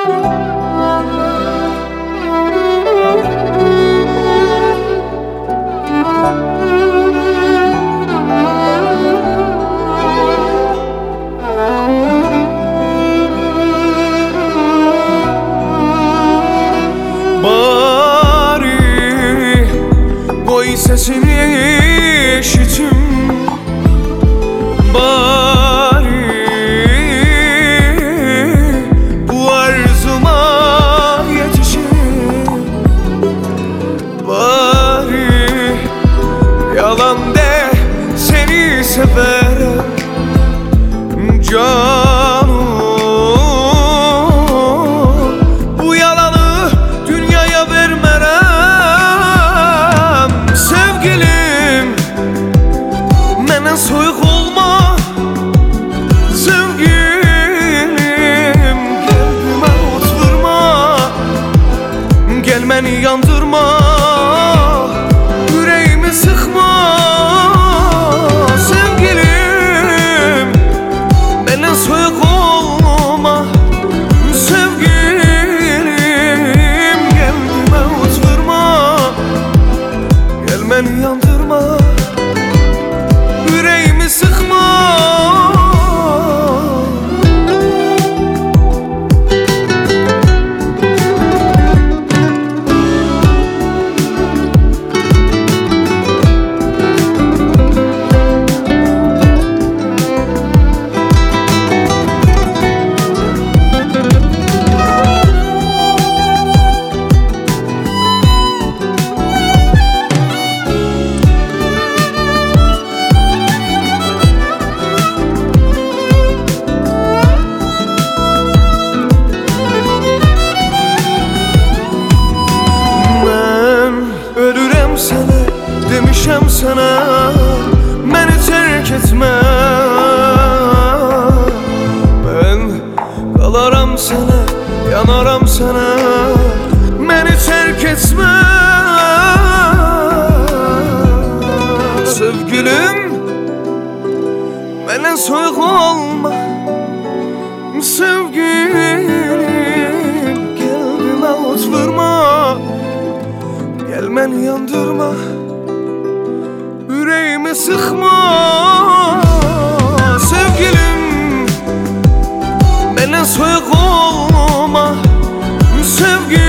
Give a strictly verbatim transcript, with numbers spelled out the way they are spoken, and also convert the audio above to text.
Sesini işitim bari, bu arzuma yetişim bari. Yalan de seni severim canım, bu yalanı dünyaya vermem. Soyuq olma sevgilim, qəlbimə ot vurma, gəl məni yandırma, ürəyimi sıxma. Sevgilim, məndən soyuq olma sevgilim, qəlbimə ot vurma, gəl məni yandırma, sıkma. Demişəm sənə, məni tərk etmə, mən qalaram sənə, yanaram sənə, məni tərk etmə. Sevgilim, məndən soyuq olma sevgilim, qəlbimə ot vurma, gəl məni yandırma, yüreğimi sıkma. Sevgilim, benden soyuq olma sevgilim.